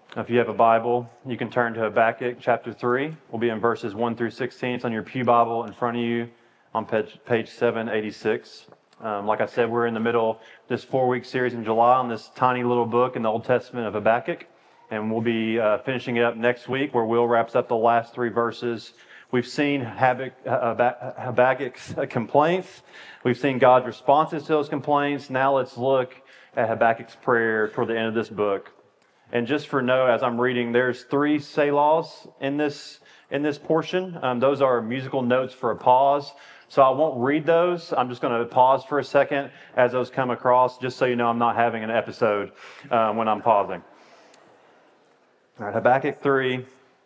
If you have a Bible, you can turn to Habakkuk chapter 3. We'll be in verses 1 through 16. It's on your pew Bible in front of you on page 786. Like I said, we're in the middle of this 4-week series in July on this tiny little book in the Old Testament of Habakkuk. And we'll be finishing it up next week, where Will wraps up the last 3 verses. We've seen Habakkuk's complaints. We've seen God's responses to those complaints. Now let's look at Habakkuk's prayer toward the end of this book. And just for note, as I'm reading, there's 3 selahs in this portion. Those are musical notes for a pause. So I won't read those. I'm just going to pause for a second as those come across, just so you know I'm not having an episode when I'm pausing. All right, Habakkuk 3,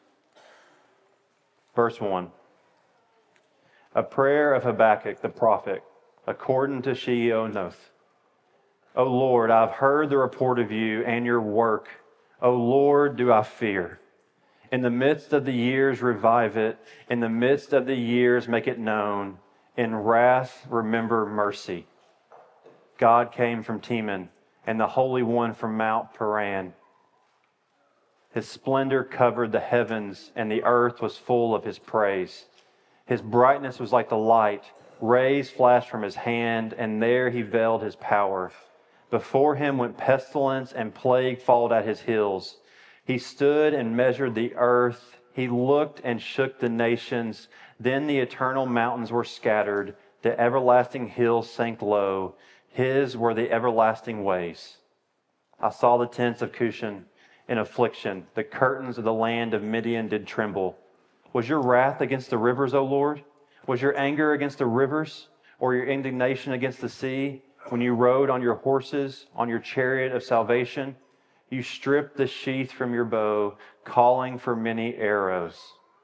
verse 1. A prayer of Habakkuk the prophet, according to Shigionoth. O Lord, I've heard the report of you and your work. O Lord, do I fear. In the midst of the years, revive it. In the midst of the years, make it known. In wrath, remember mercy. God came from Teman, and the Holy One from Mount Paran. His splendor covered the heavens, and the earth was full of his praise. His brightness was like the light. Rays flashed from his hand, and there he veiled his power. Before him went pestilence, and plague followed at his heels. He stood and measured the earth. He looked and shook the nations. Then the eternal mountains were scattered. The everlasting hills sank low. His were the everlasting ways. I saw the tents of Cushan in affliction. The curtains of the land of Midian did tremble. Was your wrath against the rivers, O Lord? Was your anger against the rivers, or your indignation against the sea? When you rode on your horses, on your chariot of salvation, you stripped the sheath from your bow, calling for many arrows.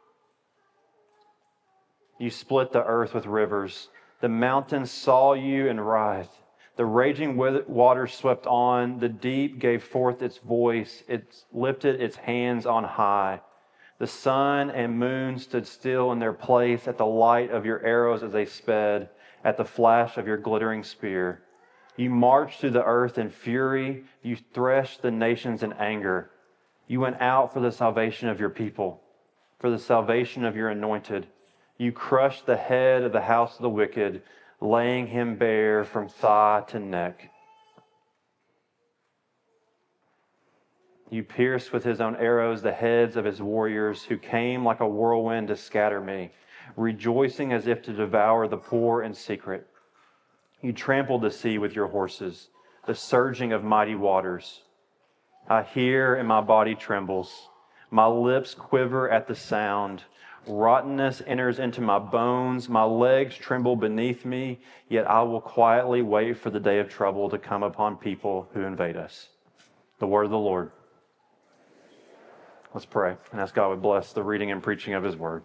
You split the earth with rivers. The mountains saw you and writhed. The raging waters swept on. The deep gave forth its voice. It lifted its hands on high. The sun and moon stood still in their place at the light of your arrows as they sped, at the flash of your glittering spear. You marched through the earth in fury. You threshed the nations in anger. You went out for the salvation of your people, for the salvation of your anointed. You crushed the head of the house of the wicked, laying him bare from thigh to neck. You pierced with his own arrows the heads of his warriors, who came like a whirlwind to scatter me, rejoicing as if to devour the poor in secret. You trampled the sea with your horses, the surging of mighty waters. I hear and my body trembles. My lips quiver at the sound. Rottenness enters into my bones. My legs tremble beneath me, yet I will quietly wait for the day of trouble to come upon people who invade us. The word of the Lord. Let's pray and ask God would bless the reading and preaching of his word.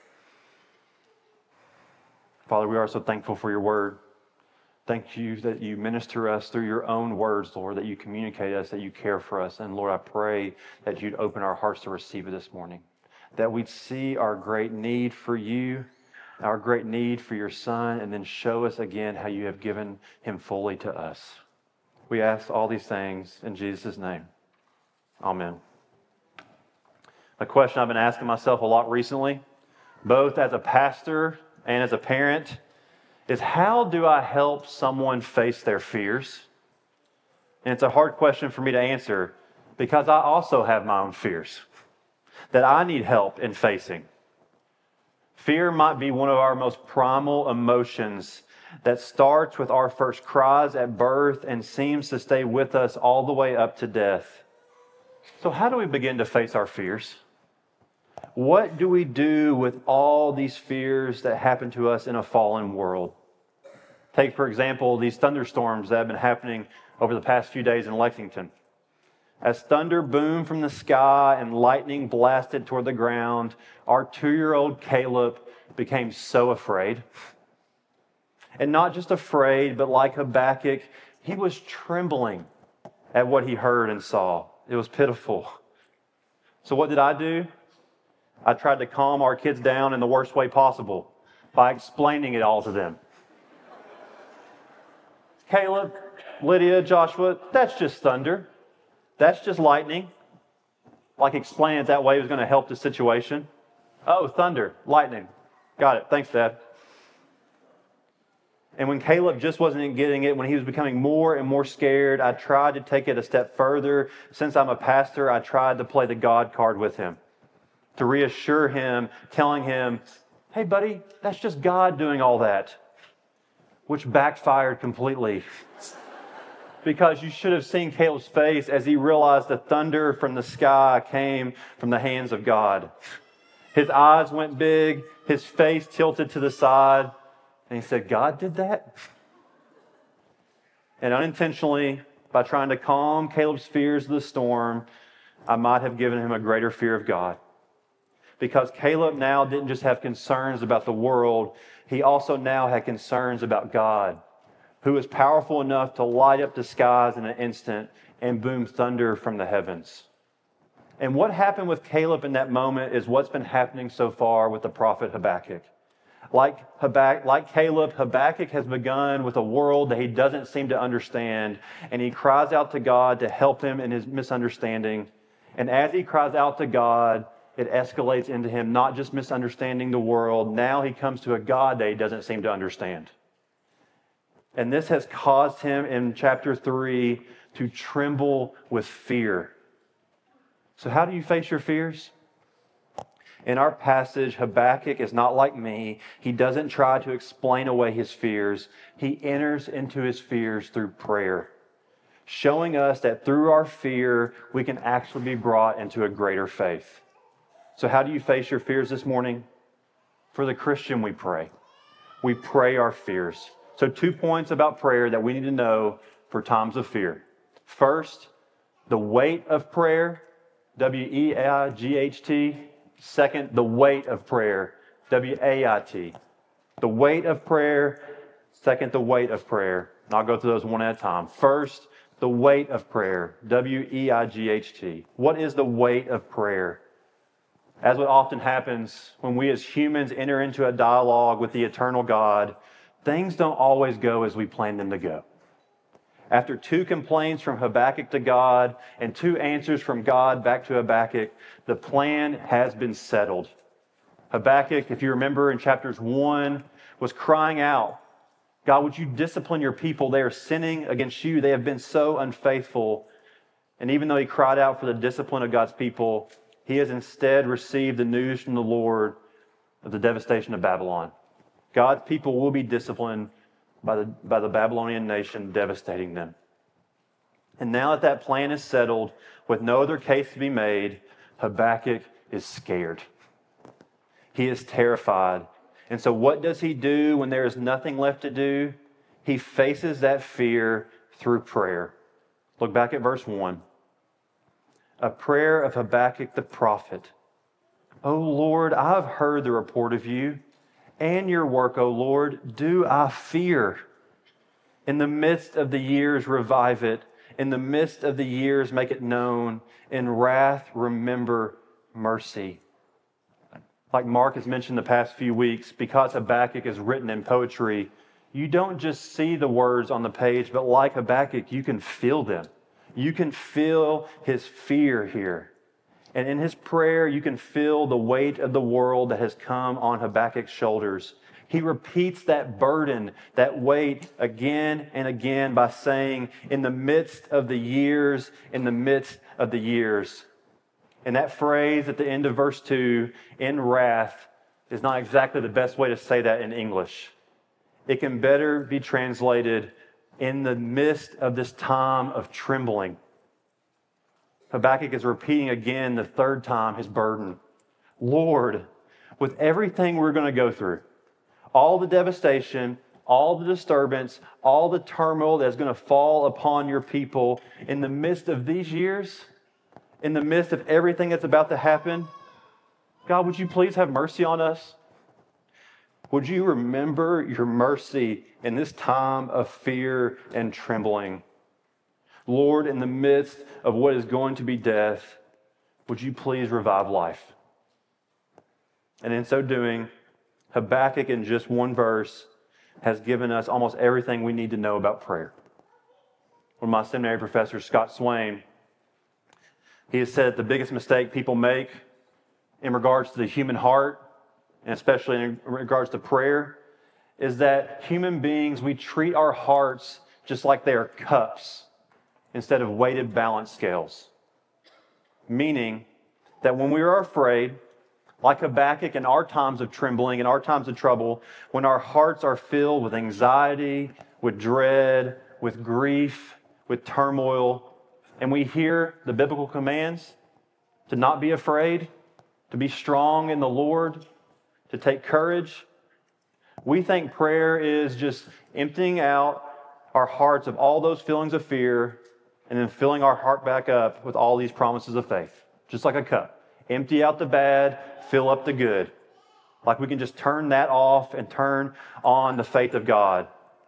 Father, we are so thankful for your word. Thank you that you minister us through your own words, Lord, that you communicate us, that you care for us. And Lord, I pray that you'd open our hearts to receive it this morning, that we'd see our great need for you, our great need for your Son, and then show us again how you have given him fully to us. We ask all these things in Jesus' name. Amen. A question I've been asking myself a lot recently, both as a pastor and as a parent, is how do I help someone face their fears? And it's a hard question for me to answer because I also have my own fears that I need help in facing. Fear might be one of our most primal emotions that starts with our first cries at birth and seems to stay with us all the way up to death. So how do we begin to face our fears? What do we do with all these fears that happen to us in a fallen world? Take, for example, these thunderstorms that have been happening over the past few days in Lexington. As thunder boomed from the sky and lightning blasted toward the ground, our 2-year-old Caleb became so afraid. And not just afraid, but like Habakkuk, he was trembling at what he heard and saw. It was pitiful. So what did I do? I tried to calm our kids down in the worst way possible by explaining it all to them. Caleb, Lydia, Joshua, that's just thunder. That's just lightning. like explaining it that way was going to help the situation. Oh, thunder, lightning. Got it. Thanks, Dad. And when Caleb just wasn't getting it, when he was becoming more and more scared, I tried to take it a step further. Since I'm a pastor, I tried to play the God card with him, to reassure him, telling him, hey, buddy, that's just God doing all that, which backfired completely. Because you should have seen Caleb's face as he realized the thunder from the sky came from the hands of God. His eyes went big, his face tilted to the side, and he said, God did that? And unintentionally, by trying to calm Caleb's fears of the storm, I might have given him a greater fear of God. Because Caleb now didn't just have concerns about the world, he also now had concerns about God, who is powerful enough to light up the skies in an instant and boom thunder from the heavens. And what happened with Caleb in that moment is what's been happening so far with the prophet Habakkuk. Like Caleb, Habakkuk has begun with a world that he doesn't seem to understand, and he cries out to God to help him in his misunderstanding. And as he cries out to God, it escalates into him not just misunderstanding the world, now he comes to a God that he doesn't seem to understand. And this has caused him in chapter 3 to tremble with fear. So how do you face your fears? In our passage, Habakkuk is not like me. He doesn't try to explain away his fears. He enters into his fears through prayer, showing us that through our fear, we can actually be brought into a greater faith. So how do you face your fears this morning? For the Christian, we pray. We pray our fears. So 2 points about prayer that we need to know for times of fear. First, the weight of prayer, W-E-I-G-H-T. Second, the weight of prayer, W-A-I-T. The weight of prayer. Second, the weight of prayer. And I'll go through those one at a time. First, the weight of prayer, W-E-I-G-H-T. What is the weight of prayer? As what often happens when we as humans enter into a dialogue with the eternal God, things don't always go as we plan them to go. After 2 complaints from Habakkuk to God and 2 answers from God back to Habakkuk, the plan has been settled. Habakkuk, if you remember in chapters 1, was crying out, God, would you discipline your people? They are sinning against you. They have been so unfaithful. And even though he cried out for the discipline of God's people, he has instead received the news from the Lord of the devastation of Babylon. God's people will be disciplined by the Babylonian nation devastating them. And now that that plan is settled, with no other case to be made, Habakkuk is scared. He is terrified. And so what does he do when there is nothing left to do? He faces that fear through prayer. Look back at verse 1. A prayer of Habakkuk the prophet. O Lord, I have heard the report of you and your work, O Lord, do I fear. In the midst of the years, revive it. In the midst of the years, make it known. In wrath, remember mercy. Like Mark has mentioned the past few weeks, because Habakkuk is written in poetry, you don't just see the words on the page, but like Habakkuk, you can feel them. You can feel his fear here. And in his prayer, you can feel the weight of the world that has come on Habakkuk's shoulders. He repeats that burden, that weight again and again by saying, in the midst of the years, in the midst of the years. And that phrase at the end of verse 2, in wrath, is not exactly the best way to say that in English. It can better be translated, in the midst of this time of trembling. Habakkuk is repeating again the 3rd time his burden. Lord, with everything we're going to go through, all the devastation, all the disturbance, all the turmoil that's going to fall upon your people, in the midst of these years, in the midst of everything that's about to happen, God, would you please have mercy on us? Would you remember your mercy in this time of fear and trembling? Lord, in the midst of what is going to be death, would you please revive life? And in so doing, Habakkuk, in just one verse, has given us almost everything we need to know about prayer. One of my seminary professors, Scott Swain, He has said the biggest mistake people make in regards to the human heart, and especially in regards to prayer, is that human beings, we treat our hearts just like they are cups instead of weighted balance scales. Meaning that when we are afraid, like Habakkuk in our times of trembling, in our times of trouble, when our hearts are filled with anxiety, with dread, with grief, with turmoil, and we hear the biblical commands to not be afraid, to be strong in the Lord, to take courage, we think prayer is just emptying out our hearts of all those feelings of fear and then filling our heart back up with all these promises of faith, just like a cup. Empty out the bad, fill up the good. Like we can just turn that off and turn on the faith of God.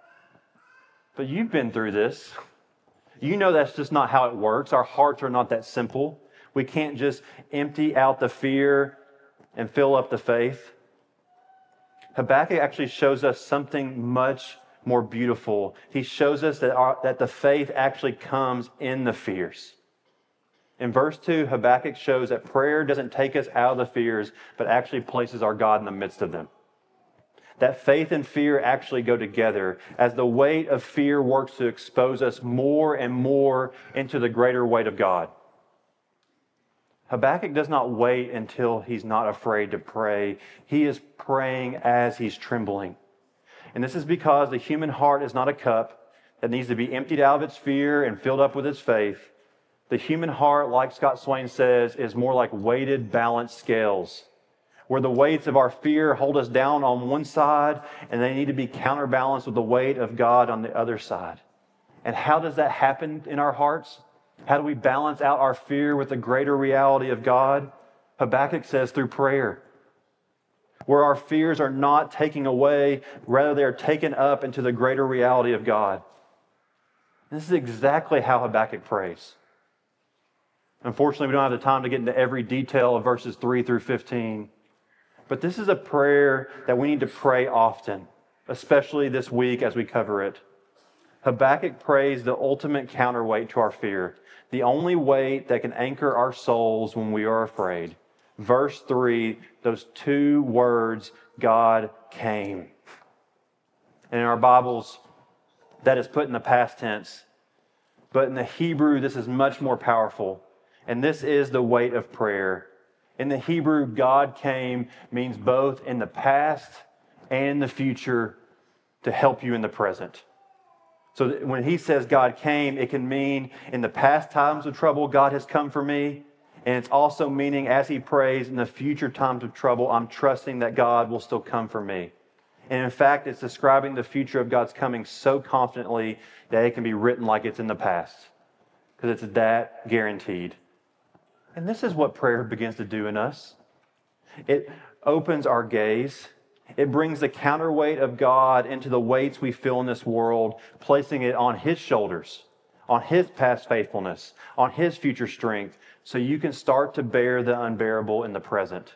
But you've been through this. You know that's just not how it works. Our hearts are not that simple. We can't just empty out the fear and fill up the faith. Habakkuk actually shows us something much more beautiful. He shows us that the faith actually comes in the fears. In verse 2, Habakkuk shows that prayer doesn't take us out of the fears, but actually places our God in the midst of them. That faith and fear actually go together as the weight of fear works to expose us more and more into the greater weight of God. Habakkuk does not wait until he's not afraid to pray. He is praying as he's trembling. And this is because the human heart is not a cup that needs to be emptied out of its fear and filled up with its faith. The human heart, like Scott Swain says, is more like weighted balanced scales, where the weights of our fear hold us down on one side and they need to be counterbalanced with the weight of God on the other side. And how does that happen in our hearts? How do we balance out our fear with the greater reality of God? Habakkuk says through prayer, where our fears are not taken away, rather they are taken up into the greater reality of God. This is exactly how Habakkuk prays. Unfortunately, we don't have the time to get into every detail of verses 3 through 15. But this is a prayer that we need to pray often, especially this week as we cover it. Habakkuk prays the ultimate counterweight to our fear, the only weight that can anchor our souls when we are afraid. Verse 3, those two words, God came. And in our Bibles, that is put in the past tense. But in the Hebrew, this is much more powerful. And this is the weight of prayer. In the Hebrew, God came means both in the past and in the future to help you in the present. So when he says God came, it can mean in the past times of trouble, God has come for me. And it's also meaning as he prays in the future times of trouble, I'm trusting that God will still come for me. And in fact, it's describing the future of God's coming so confidently that it can be written like it's in the past, because it's that guaranteed. And this is what prayer begins to do in us. It opens our gaze. It brings the counterweight of God into the weights we feel in this world, placing it on his shoulders, on his past faithfulness, on his future strength, so you can start to bear the unbearable in the present.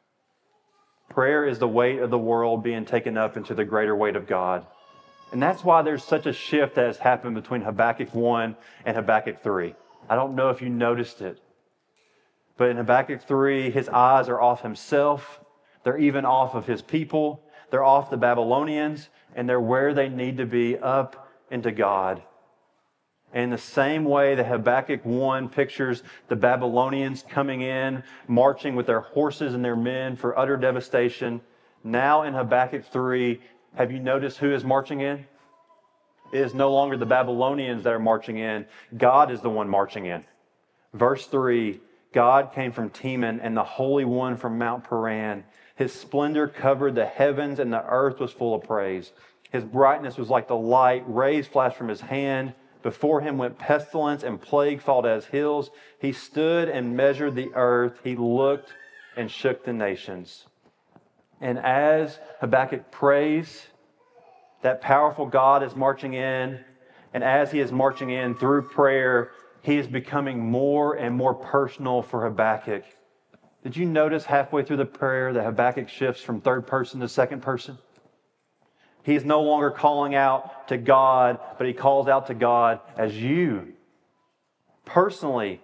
Prayer is the weight of the world being taken up into the greater weight of God. And that's why there's such a shift that has happened between Habakkuk 1 and Habakkuk 3. I don't know if you noticed it. But in Habakkuk 3, his eyes are off himself. They're even off of his people. They're off the Babylonians. And they're where they need to be, up into God. And in the same way that Habakkuk 1 pictures the Babylonians coming in, marching with their horses and their men for utter devastation, now in Habakkuk 3, have you noticed who is marching in? It is no longer the Babylonians that are marching in. God is the one marching in. Verse 3, God came from Teman and the Holy One from Mount Paran. His splendor covered the heavens and the earth was full of praise. His brightness was like the light. Rays flashed from his hand. Before him went pestilence and plague followed as hills. He stood and measured the earth. He looked and shook the nations. And as Habakkuk prays, that powerful God is marching in. And as he is marching in through prayer, he is becoming more and more personal for Habakkuk. Did you notice halfway through the prayer that Habakkuk shifts from third person to second person? He is no longer calling out to God, but he calls out to God as you. Personally,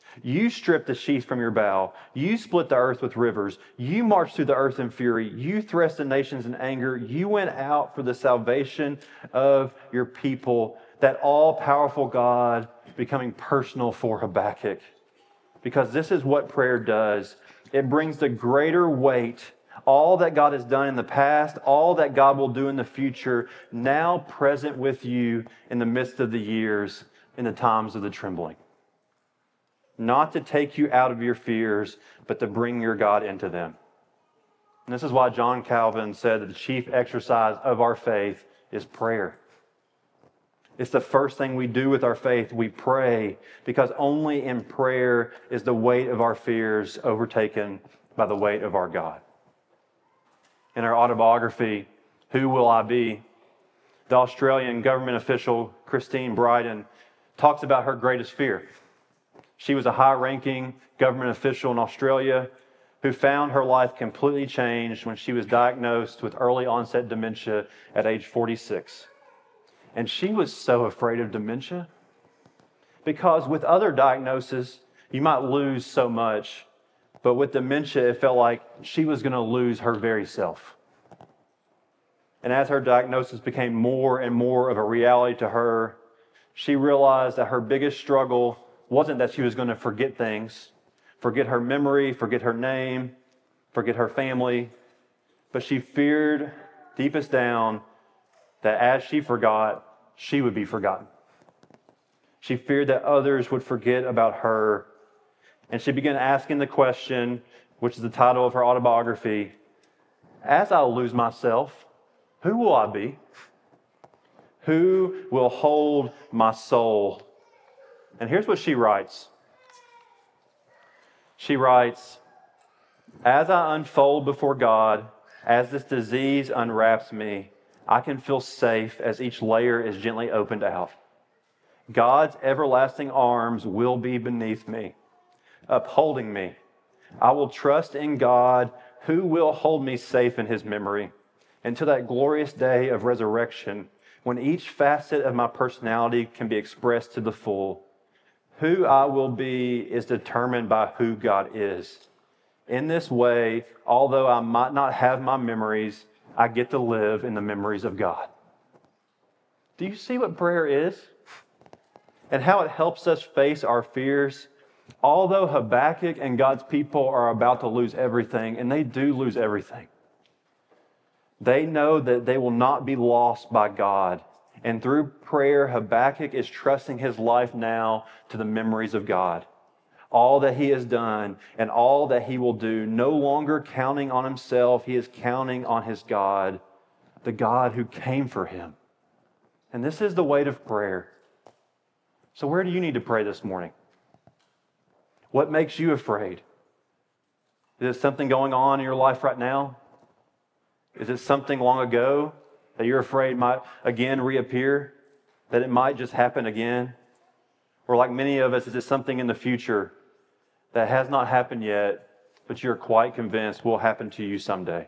You stripped the sheath from your bow. You split the earth with rivers. You marched through the earth in fury. You thrust the nations in anger. You went out for the salvation of your people. That all-powerful God becoming personal for Habakkuk. Because this is what prayer does. It brings the greater weight, all that God has done in the past, all that God will do in the future, now present with you in the midst of the years, in the times of the trembling. Not to take you out of your fears, but to bring your God into them. And this is why John Calvin said that the chief exercise of our faith is prayer. It's the first thing we do with our faith. We pray, because only in prayer is the weight of our fears overtaken by the weight of our God. In her autobiography, Who Will I Be?, the Australian government official Christine Bryden talks about her greatest fear. She was a high-ranking government official in Australia who found her life completely changed when she was diagnosed with early-onset dementia at age 46. And she was so afraid of dementia because with other diagnoses, you might lose so much, but with dementia, it felt like she was going to lose her very self. And as her diagnosis became more and more of a reality to her, she realized that her biggest struggle wasn't that she was going to forget things, forget her memory, forget her name, forget her family, but she feared deepest down that as she forgot, she would be forgotten. She feared that others would forget about her, and she began asking the question, which is the title of her autobiography, as I lose myself, who will I be? Who will hold my soul? And here's what she writes. She writes, as I unfold before God, as this disease unwraps me, I can feel safe as each layer is gently opened out. God's everlasting arms will be beneath me, upholding me. I will trust in God, who will hold me safe in His memory until that glorious day of resurrection, when each facet of my personality can be expressed to the full. Who I will be is determined by who God is. In this way, although I might not have my memories, I get to live in the memories of God. Do you see what prayer is? And how it helps us face our fears? Although Habakkuk and God's people are about to lose everything, and they do lose everything, they know that they will not be lost by God. And through prayer, Habakkuk is trusting his life now to the memories of God. All that he has done and all that he will do, no longer counting on himself, he is counting on his God, the God who came for him. And this is the weight of prayer. So where do you need to pray this morning? What makes you afraid? Is it something going on in your life right now? Is it something long ago that you're afraid might again reappear? That it might just happen again? Or like many of us, is it something in the future that has not happened yet, but you're quite convinced will happen to you someday?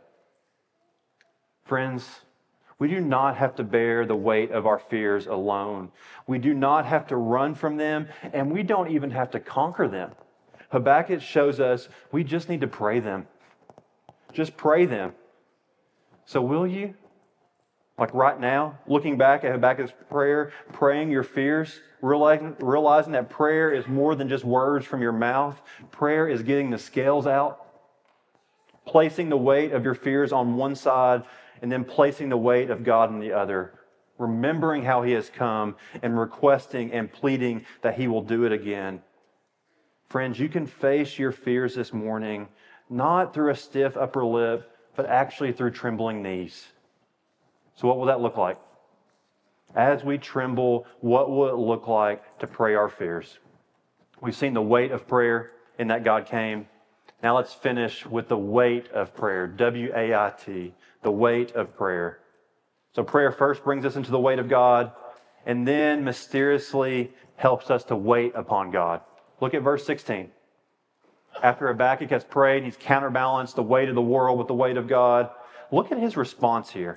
Friends, we do not have to bear the weight of our fears alone. We do not have to run from them, and we don't even have to conquer them. Habakkuk shows us we just need to pray them. Just pray them. So will you? Like right now, looking back at Habakkuk's prayer, praying your fears, realizing that prayer is more than just words from your mouth. Prayer is getting the scales out, placing the weight of your fears on one side, and then placing the weight of God on the other. Remembering how He has come and requesting and pleading that He will do it again. Friends, you can face your fears this morning, not through a stiff upper lip, but actually through trembling knees. So what will that look like? As we tremble, what will it look like to pray our fears? We've seen the weight of prayer in that God came. Now let's finish with the weight of prayer. W-A-I-T, the weight of prayer. So prayer first brings us into the weight of God, and then mysteriously helps us to wait upon God. Look at verse 16. After Habakkuk has prayed, he's counterbalanced the weight of the world with the weight of God. Look at his response here.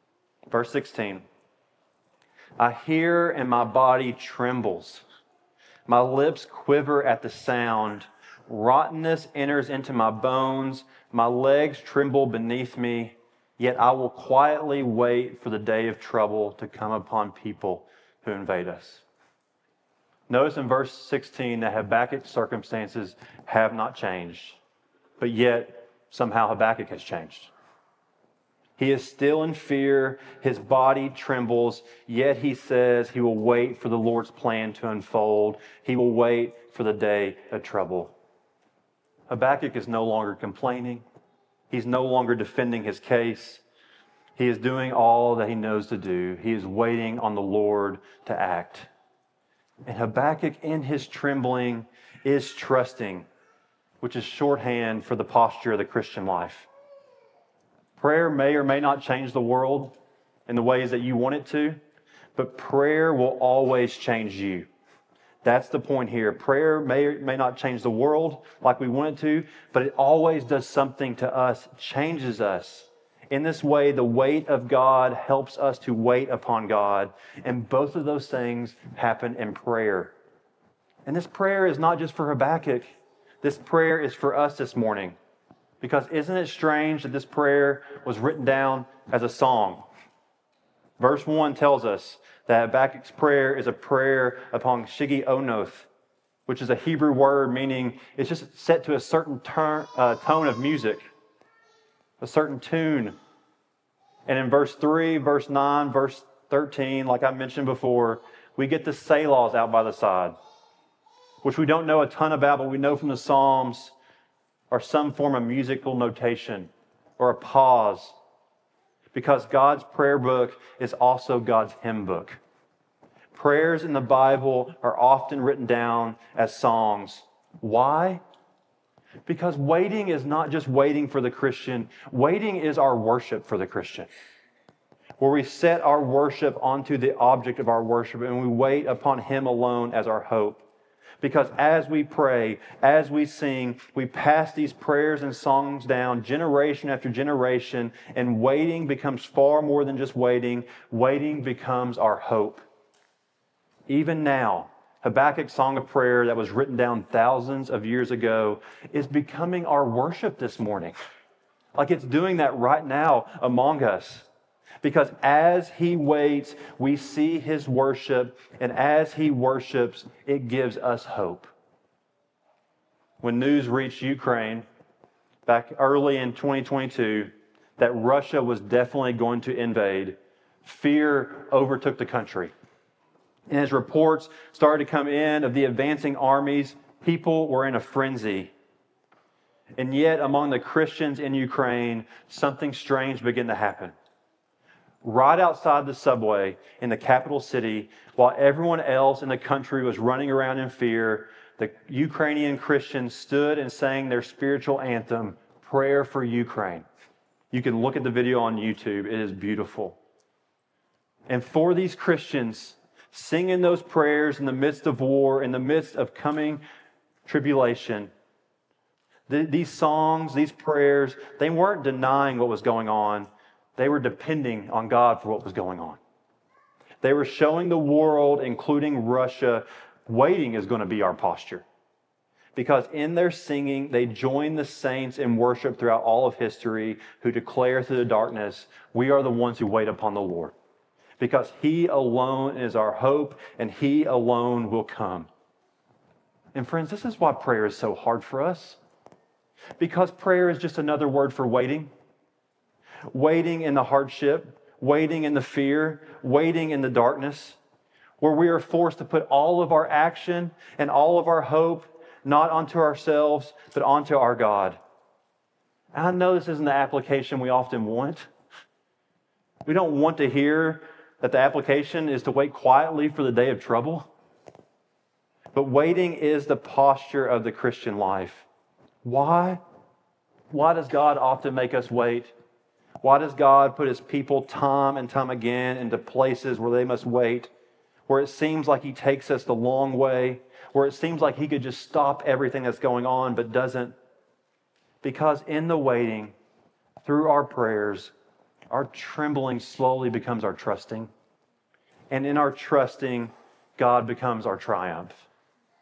Verse 16. I hear and my body trembles. My lips quiver at the sound. Rottenness enters into my bones. My legs tremble beneath me. Yet I will quietly wait for the day of trouble to come upon people who invade us. Notice in verse 16 that Habakkuk's circumstances have not changed, but yet somehow Habakkuk has changed. He is still in fear. His body trembles, yet he says he will wait for the Lord's plan to unfold. He will wait for the day of trouble. Habakkuk is no longer complaining. He's no longer defending his case. He is doing all that he knows to do. He is waiting on the Lord to act. And Habakkuk, in his trembling, is trusting, which is shorthand for the posture of the Christian life. Prayer may or may not change the world in the ways that you want it to, but prayer will always change you. That's the point here. Prayer may or may not change the world like we want it to, but it always does something to us, changes us. In this way, the weight of God helps us to wait upon God, and both of those things happen in prayer. And this prayer is not just for Habakkuk. This prayer is for us this morning. Because isn't it strange that this prayer was written down as a song? Verse 1 tells us that Habakkuk's prayer is a prayer upon Shigi Onoth, which is a Hebrew word meaning it's just set to a certain tone of music, a certain tune. And in verse 3, verse 9, verse 13, like I mentioned before, we get the Selahs out by the side, which we don't know a ton about, but we know from the Psalms are some form of musical notation or a pause, because God's prayer book is also God's hymn book. Prayers in the Bible are often written down as songs. Why? Because waiting is not just waiting for the Christian. Waiting is our worship for the Christian, where we set our worship onto the object of our worship and we wait upon Him alone as our hope. Because as we pray, as we sing, we pass these prayers and songs down generation after generation, and waiting becomes far more than just waiting. Waiting becomes our hope. Even now, Habakkuk's song of prayer that was written down thousands of years ago is becoming our worship this morning. Like it's doing that right now among us. Because as he waits, we see his worship, and as he worships, it gives us hope. When news reached Ukraine back early in 2022 that Russia was definitely going to invade, fear overtook the country. And as reports started to come in of the advancing armies, people were in a frenzy. And yet, among the Christians in Ukraine, something strange began to happen. Right outside the subway in the capital city, while everyone else in the country was running around in fear, the Ukrainian Christians stood and sang their spiritual anthem, Prayer for Ukraine. You can look at the video on YouTube. It is beautiful. And for these Christians, singing those prayers in the midst of war, in the midst of coming tribulation, these songs, these prayers, they weren't denying what was going on. They were depending on God for what was going on. They were showing the world, including Russia, waiting is going to be our posture. Because in their singing, they join the saints in worship throughout all of history who declare through the darkness, we are the ones who wait upon the Lord. Because He alone is our hope, and He alone will come. And friends, this is why prayer is so hard for us. Because prayer is just another word for waiting. Waiting in the hardship, waiting in the fear, waiting in the darkness, where we are forced to put all of our action and all of our hope not onto ourselves, but onto our God. And I know this isn't the application we often want. We don't want to hear that the application is to wait quietly for the day of trouble. But waiting is the posture of the Christian life. Why? Why does God often make us wait? Why does God put His people time and time again into places where they must wait, where it seems like He takes us the long way, where it seems like He could just stop everything that's going on but doesn't? Because in the waiting, through our prayers, our trembling slowly becomes our trusting. And in our trusting, God becomes our triumph.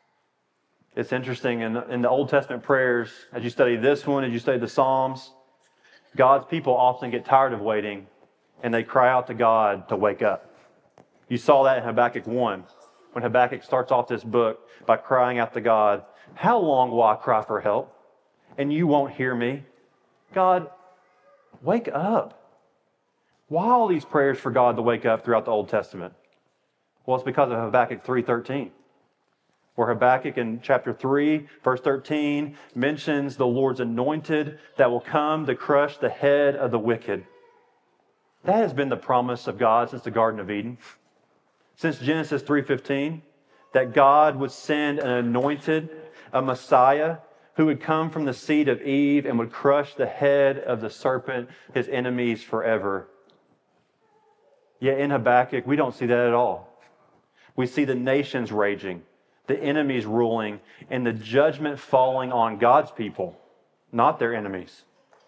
It's interesting in the Old Testament prayers, as you study this one, as you study the Psalms, God's people often get tired of waiting and they cry out to God to wake up. You saw that in Habakkuk 1, when Habakkuk starts off this book by crying out to God, "How long will I cry for help and you won't hear me?" God, wake up. Why all these prayers for God to wake up throughout the Old Testament? Well, it's because of Habakkuk 3:13. Where Habakkuk in chapter 3, verse 13, mentions the Lord's anointed that will come to crush the head of the wicked. That has been the promise of God since the Garden of Eden. Since Genesis 3:15, that God would send an anointed, a Messiah, who would come from the seed of Eve and would crush the head of the serpent, his enemies forever. Yet in Habakkuk, we don't see that at all. We see the nations raging, the enemies ruling, and the judgment falling on God's people, not their enemies.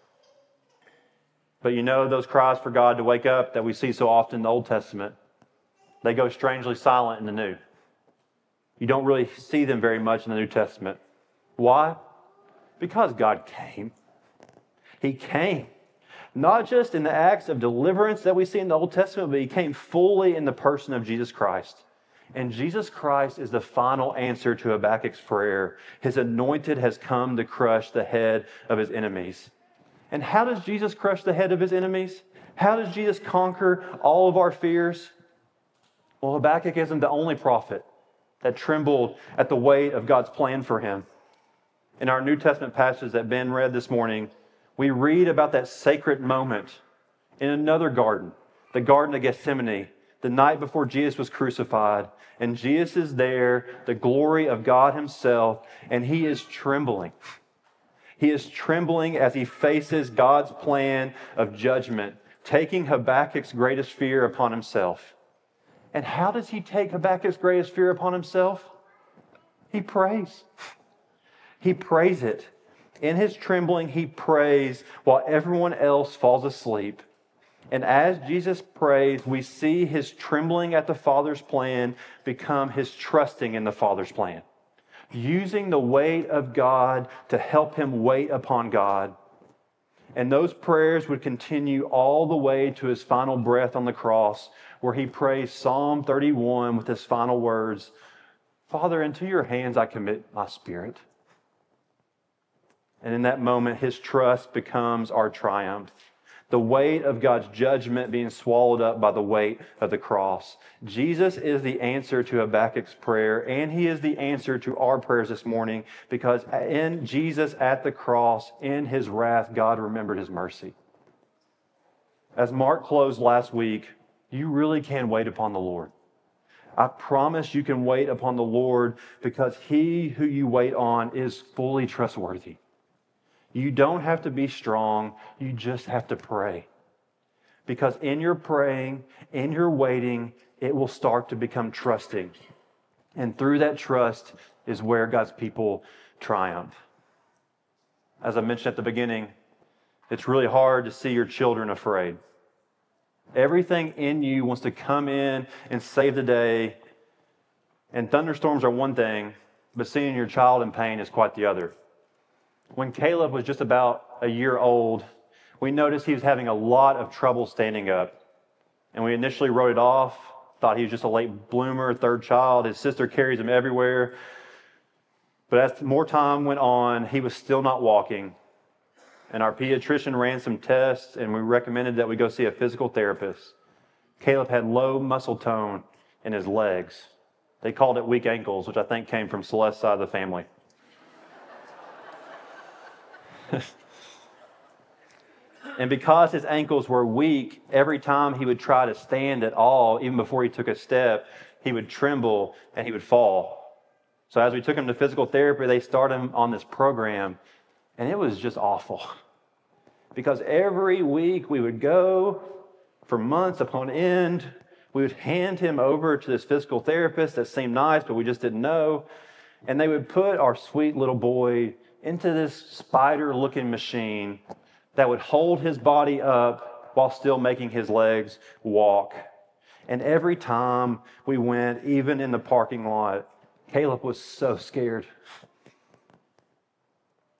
But you know those cries for God to wake up that we see so often in the Old Testament, they go strangely silent in the New. You don't really see them very much in the New Testament. Why? Because God came. He came. Not just in the acts of deliverance that we see in the Old Testament, but He came fully in the person of Jesus Christ. And Jesus Christ is the final answer to Habakkuk's prayer. His anointed has come to crush the head of His enemies. And how does Jesus crush the head of His enemies? How does Jesus conquer all of our fears? Well, Habakkuk isn't the only prophet that trembled at the weight of God's plan for him. In our New Testament passage that Ben read this morning, we read about that sacred moment in another garden, the Garden of Gethsemane, the night before Jesus was crucified. And Jesus is there, the glory of God Himself, and He is trembling. He is trembling as He faces God's plan of judgment, taking Habakkuk's greatest fear upon Himself. And how does He take Habakkuk's greatest fear upon Himself? He prays. He prays it. In His trembling, He prays while everyone else falls asleep. And as Jesus prays, we see His trembling at the Father's plan become His trusting in the Father's plan. Using the weight of God to help him wait upon God. And those prayers would continue all the way to His final breath on the cross, where He prays Psalm 31 with His final words, "Father, into Your hands I commit my spirit." And in that moment, His trust becomes our triumph. The weight of God's judgment being swallowed up by the weight of the cross. Jesus is the answer to Habakkuk's prayer, and He is the answer to our prayers this morning, because in Jesus at the cross, in His wrath, God remembered His mercy. As Mark closed last week, you really can wait upon the Lord. I promise you can wait upon the Lord, because He who you wait on is fully trustworthy. You don't have to be strong. You just have to pray. Because in your praying, in your waiting, it will start to become trusting. And through that trust is where God's people triumph. As I mentioned at the beginning, it's really hard to see your children afraid. Everything in you wants to come in and save the day. And thunderstorms are one thing, but seeing your child in pain is quite the other. When Caleb was just about a year old, we noticed he was having a lot of trouble standing up. And we initially wrote it off, thought he was just a late bloomer, third child. His sister carries him everywhere. But as more time went on, he was still not walking. And our pediatrician ran some tests, and we recommended that we go see a physical therapist. Caleb had low muscle tone in his legs. They called it weak ankles, which I think came from Celeste's side of the family. And because his ankles were weak, every time he would try to stand at all, even before he took a step, he would tremble and he would fall. So as we took him to physical therapy, they started him on this program, and it was just awful. Because every week we would go for months upon end. We would hand him over to this physical therapist that seemed nice, but we just didn't know. And they would put our sweet little boy into this spider-looking machine that would hold his body up while still making his legs walk. And every time we went, even in the parking lot, Caleb was so scared.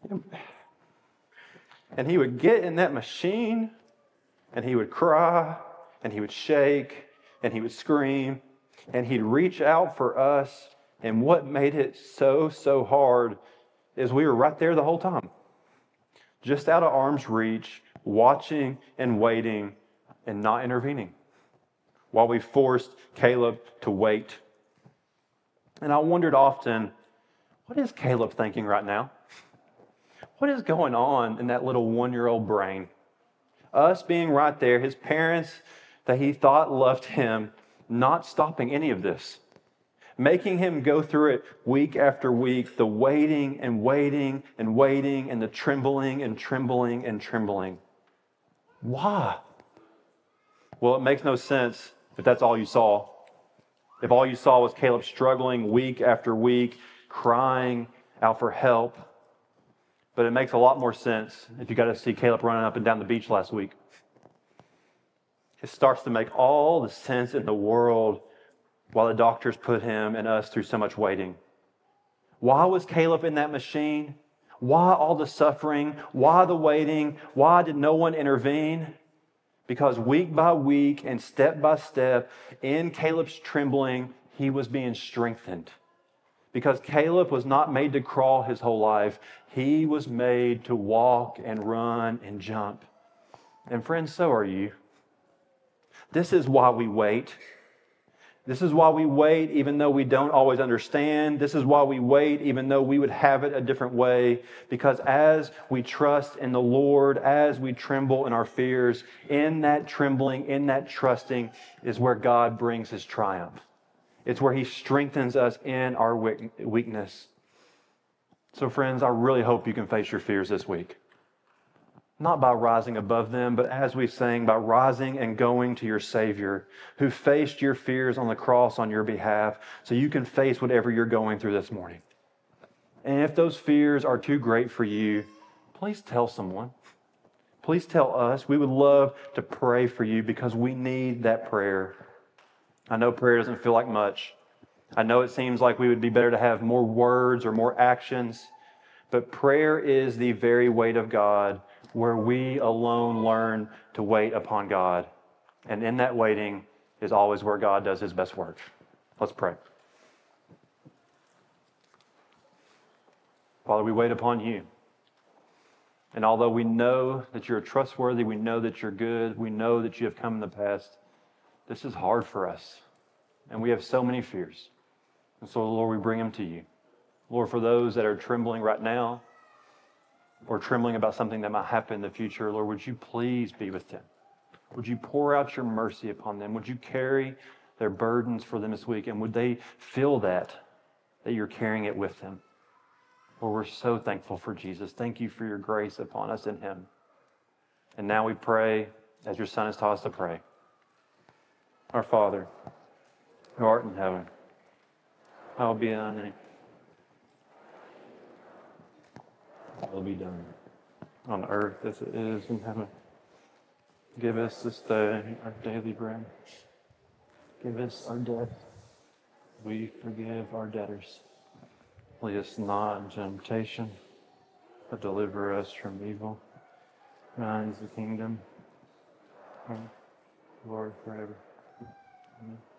And he would get in that machine, and he would cry, and he would shake, and he would scream, and he'd reach out for us. And what made it so hard is we were right there the whole time, just out of arm's reach, watching and waiting and not intervening, while we forced Caleb to wait. And I wondered often, what is Caleb thinking right now? What is going on in that little 1-year-old brain? Us being right there, his parents that he thought loved him, not stopping any of this, making him go through it week after week, the waiting and waiting and waiting, and the trembling and trembling and trembling. Why? Well, it makes no sense if that's all you saw. If all you saw was Caleb struggling week after week, crying out for help. But it makes a lot more sense if you got to see Caleb running up and down the beach last week. It starts to make all the sense in the world while the doctors put him and us through so much waiting. Why was Caleb in that machine? Why all the suffering? Why the waiting? Why did no one intervene? Because week by week and step by step, in Caleb's trembling, he was being strengthened. Because Caleb was not made to crawl his whole life. He was made to walk and run and jump. And friends, so are you. This is why we wait. This is why we wait even though we don't always understand. This is why we wait even though we would have it a different way. Because as we trust in the Lord, as we tremble in our fears, in that trembling, in that trusting is where God brings His triumph. It's where He strengthens us in our weakness. So friends, I really hope you can face your fears this week. Not by rising above them, but as we sang, by rising and going to your Savior, who faced your fears on the cross on your behalf, so you can face whatever you're going through this morning. And if those fears are too great for you, please tell someone. Please tell us. We would love to pray for you because we need that prayer. I know prayer doesn't feel like much. I know it seems like we would be better to have more words or more actions, but prayer is the very weight of God, where we alone learn to wait upon God. And in that waiting is always where God does His best work. Let's pray. Father, we wait upon You. And although we know that You're trustworthy, we know that You're good, we know that You have come in the past, this is hard for us. And we have so many fears. And so, Lord, we bring them to You. Lord, for those that are trembling right now, or trembling about something that might happen in the future, Lord, would You please be with them? Would You pour out Your mercy upon them? Would You carry their burdens for them this week? And would they feel that You're carrying it with them? Lord, we're so thankful for Jesus. Thank You for Your grace upon us in Him. And now we pray as Your Son has taught us to pray. Our Father, who art in heaven, hallowed be Thy name. Will be done on earth as it is in heaven. Give us this day our daily bread. Give us our debt. We forgive our debtors. Lead us not into temptation, but deliver us from evil. Thine is the kingdom, Lord, forever. Amen.